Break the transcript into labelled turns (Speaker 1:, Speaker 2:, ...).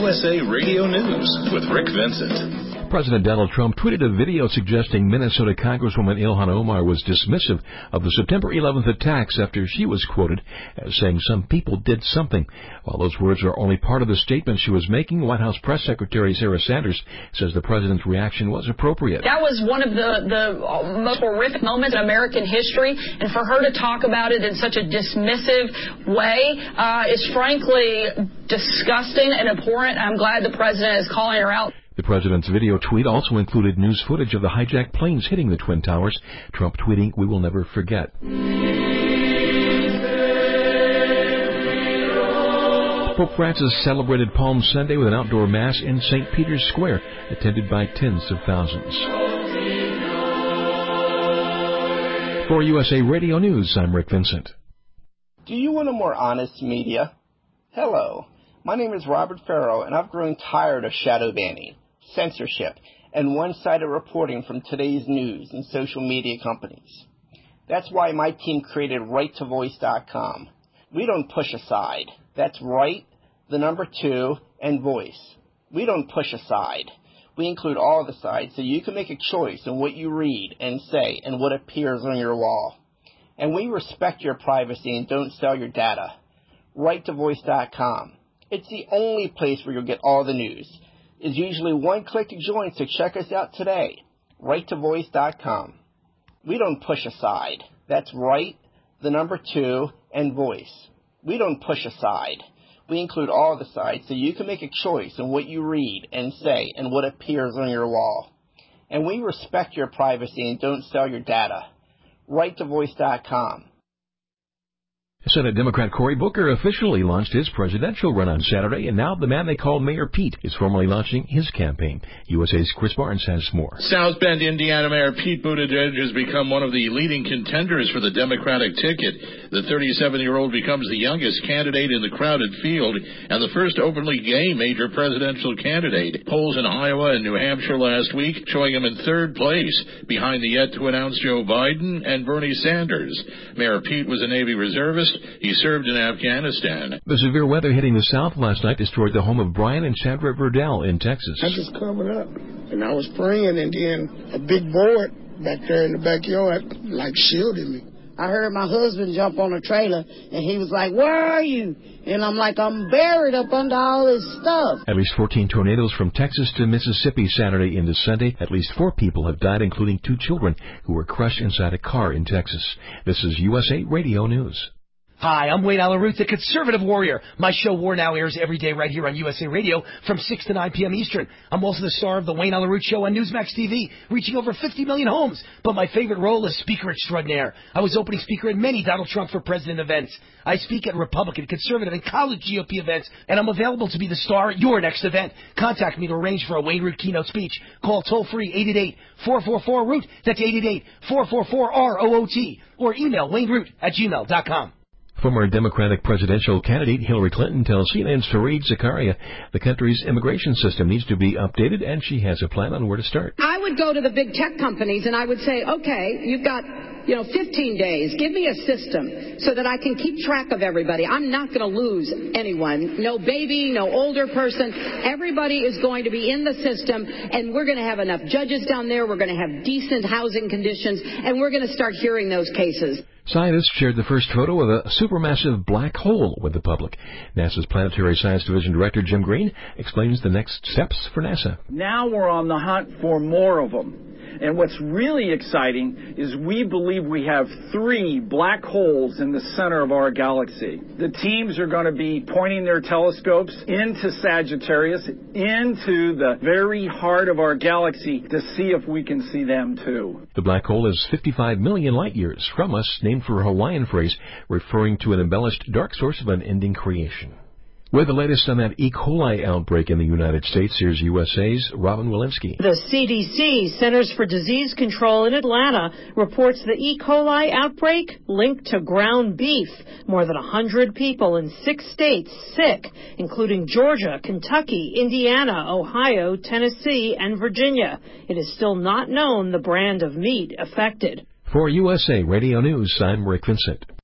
Speaker 1: USA Radio News with Rick Vincent.
Speaker 2: President Donald Trump tweeted a video suggesting Minnesota Congresswoman Ilhan Omar was dismissive of the September 11th attacks after she was quoted as saying some people did something. While those words are only part of the statement she was making, White House Press Secretary Sarah Sanders says the president's reaction was appropriate.
Speaker 3: That was one of the most horrific moments in American history, and for her to talk about it in such a dismissive way is frankly disgusting and abhorrent. I'm glad the president is calling her out.
Speaker 2: The president's video tweet also included news footage of the hijacked planes hitting the Twin Towers. Trump tweeting, "We will never forget." Pope Francis celebrated Palm Sunday with an outdoor mass in St. Peter's Square, attended by tens of thousands. For USA Radio News, I'm Rick Vincent.
Speaker 4: Do you want a more honest media? Hello, my name is Robert Farrow, and I've grown tired of shadow banning, censorship, and one-sided reporting from today's news and social media companies. That's why my team created RightToVoice.com. We don't push aside. That's right, the number 2, and voice. We don't push aside. We include all the sides so you can make a choice in what you read and say and what appears on your wall. And we respect your privacy and don't sell your data. RightToVoice.com. It's the only place where you'll get all the news. It's usually one click to join, so check us out today. RightToVoice.com. We don't push aside. That's right, the number 2, and voice. We don't push aside. We include all the sides so you can make a choice in what you read and say and what appears on your wall. And we respect your privacy and don't sell your data. RightToVoice.com.
Speaker 2: Senate Democrat Cory Booker officially launched his presidential run on Saturday, and now the man they call Mayor Pete is formally launching his campaign. USA's Chris Barnes has more.
Speaker 5: South Bend, Indiana Mayor Pete Buttigieg has become one of the leading contenders for the Democratic ticket. The 37-year-old becomes the youngest candidate in the crowded field and the first openly gay major presidential candidate. Polls in Iowa and New Hampshire last week showing him in third place, behind the yet-to-announce Joe Biden and Bernie Sanders. Mayor Pete was a Navy reservist. He served in Afghanistan.
Speaker 2: The severe weather hitting the South last night destroyed the home of Brian and Sandra Verdell in Texas.
Speaker 6: I just covered up, and I was praying, and then a big board back there in the backyard, shielded me.
Speaker 7: I heard my husband jump on a trailer, and he was like, "Where are you?" And I'm like, "I'm buried up under all this stuff."
Speaker 2: At least 14 tornadoes from Texas to Mississippi Saturday into Sunday. At least 4 people have died, including 2 children who were crushed inside a car in Texas. This is USA Radio News.
Speaker 8: Hi, I'm Wayne Allyn Root, the Conservative Warrior. My show War Now airs every day right here on USA Radio from 6 to 9 p.m. Eastern. I'm also the star of the Wayne Allyn Root Show on Newsmax TV, reaching over 50 million homes. But my favorite role is Speaker Extraordinaire. I was opening speaker at many Donald Trump for President events. I speak at Republican, Conservative, and college GOP events, and I'm available to be the star at your next event. Contact me to arrange for a Wayne Root keynote speech. Call toll-free 888-444-ROOT. That's 888-444-ROOT. Or email wayneroot@gmail.com.
Speaker 2: Former Democratic presidential candidate Hillary Clinton tells CNN's Fareed Zakaria the country's immigration system needs to be updated, and she has a plan on where to start.
Speaker 9: I would go to the big tech companies and I would say, okay, you've got 15 days. Give me a system so that I can keep track of everybody. I'm not going to lose anyone. No baby, no older person. Everybody is going to be in the system, and we're going to have enough judges down there. We're going to have decent housing conditions, and we're going to start hearing those cases.
Speaker 2: Scientists shared the first photo of a supermassive black hole with the public. NASA's Planetary Science Division Director Jim Green explains the next steps for NASA.
Speaker 10: Now we're on the hunt for more of them. And what's really exciting is we believe we have 3 black holes in the center of our galaxy. The teams are going to be pointing their telescopes into Sagittarius, into the very heart of our galaxy, to see if we can see them too.
Speaker 2: The black hole is 55 million light years from us, named for a Hawaiian phrase referring to an embellished dark source of unending creation. With the latest on that E. coli outbreak in the United States, here's USA's Robin Walensky.
Speaker 11: The CDC, Centers for Disease Control in Atlanta, reports the E. coli outbreak linked to ground beef. More than 100 people in 6 states sick, including Georgia, Kentucky, Indiana, Ohio, Tennessee, and Virginia. It is still not known the brand of meat affected.
Speaker 2: For USA Radio News, I'm Rick Vincent.